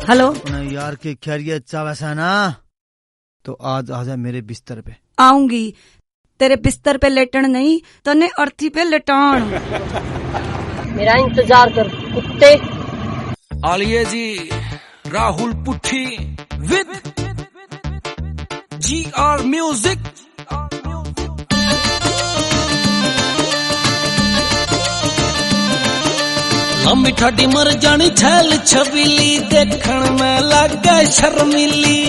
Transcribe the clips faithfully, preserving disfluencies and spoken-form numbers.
Hello यार के खैरियत चावसा ना तो आज आजा मेरे बिस्तर पे। आऊंगी, तेरे बिस्तर पे लेटन नहीं, तने अर्थी पे लेटान। मेरा इंतजार कर कुत्ते। आलिए जी Rahul Putthi with G R music. मम्मी ठाडी मर जानी छैल छबीली, देखण में लागे शर्मिली।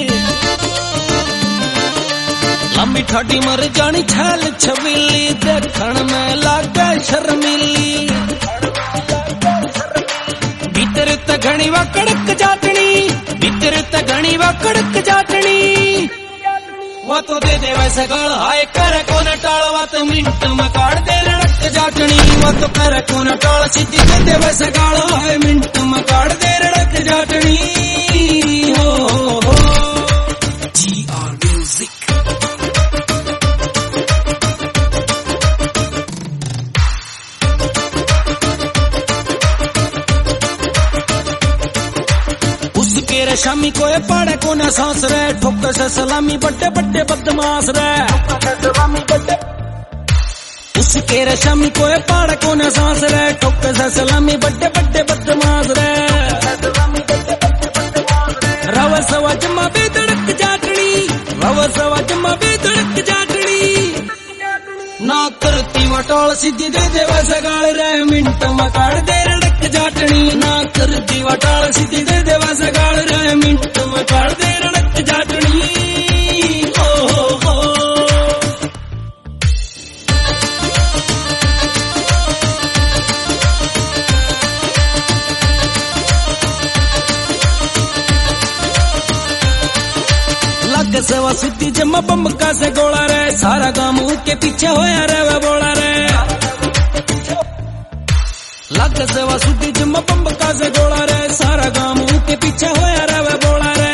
लम्मी ठाडी मर जानी छैल छबीली, देखण में लागे शर्मिली। भीतर त घणी वा कड़क जाटनी, भीतर त घणी वा कड़क जाटनी। वो तो दे दे वैसे गाल, हाय कर को न टाल, वा तो मिनट में काट दे रड़क जाटनी। वो तो कर को न टाल, सीधी दे दे वैसे गाल, हाय मिनट में काट दे रड़क जाटनी। हो हो हो जी आर म्यूजिक। उसके शामी को पाड़े को न सांस रे, ठोक से सलामी बड्डे बड्डे बदमाश रे। उसके शामी को पाड़े को न सांस रे, ठोक से सलामी बड्डे बड्डे बदमाश रे। रवा सवा जमा बेधड़क जाटनी, रवा सवा जमा बेधड़क जाटनी। ना करती वटोल सीधी दे दे वैसे गाल रे, मिनट में काट दे रड़क जाटनी। ना करती वटोल सीधी दे दे वैसे गाल रे, मिनट में काट दे रड़क जाटनी। हो हो हो लग सेवा सुती जमा बम्बका से गोला रे, सारा गांव के पीछे होया रे वे बोला रे। लग सेवा सुती जमा बम्बका से गोला रे, सारा गांव के पीछे होया रे वे बोला रे।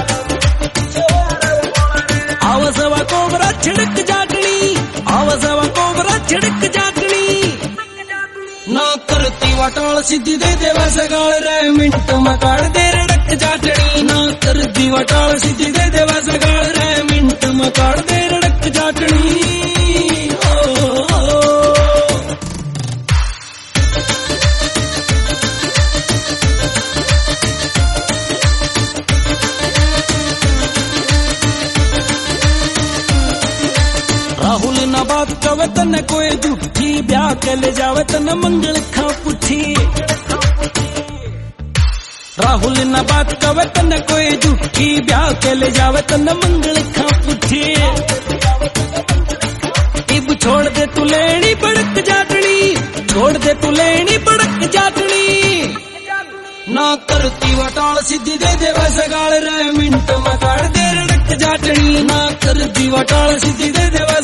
आव सेवा कोबरा छिड़क जाटनी, आव सेवा कोबरा छिड़क जाटनी। ना करती वटोल सीधी दे दे वैसे गाल रे, मिनट में काट दे रड़क जाटनी। ना करती वटोल सीधी दे दे वैसे गाल रे, मिनट में काट दे रड़क जाटनी। ओ, ओ, ओ। राहुल ना बात कवे तने कोई झूठी, ब्याह के ले जावे तने मंगल खा पुठी। राहुल ना बात कवे तने कोई झूठी, ब्याह के ले जावे तने मंगल खा पुठी। इब छोड़ दे तू लेनी बड़क जाटनी, छोड़ दे तू लेनी बड़क जाटनी। ना करती वटाल सीधी दे दे वैसे गाल रे, मिनट में काट दे रड़क जाटनी। ना करती वटाल सीधी दे दे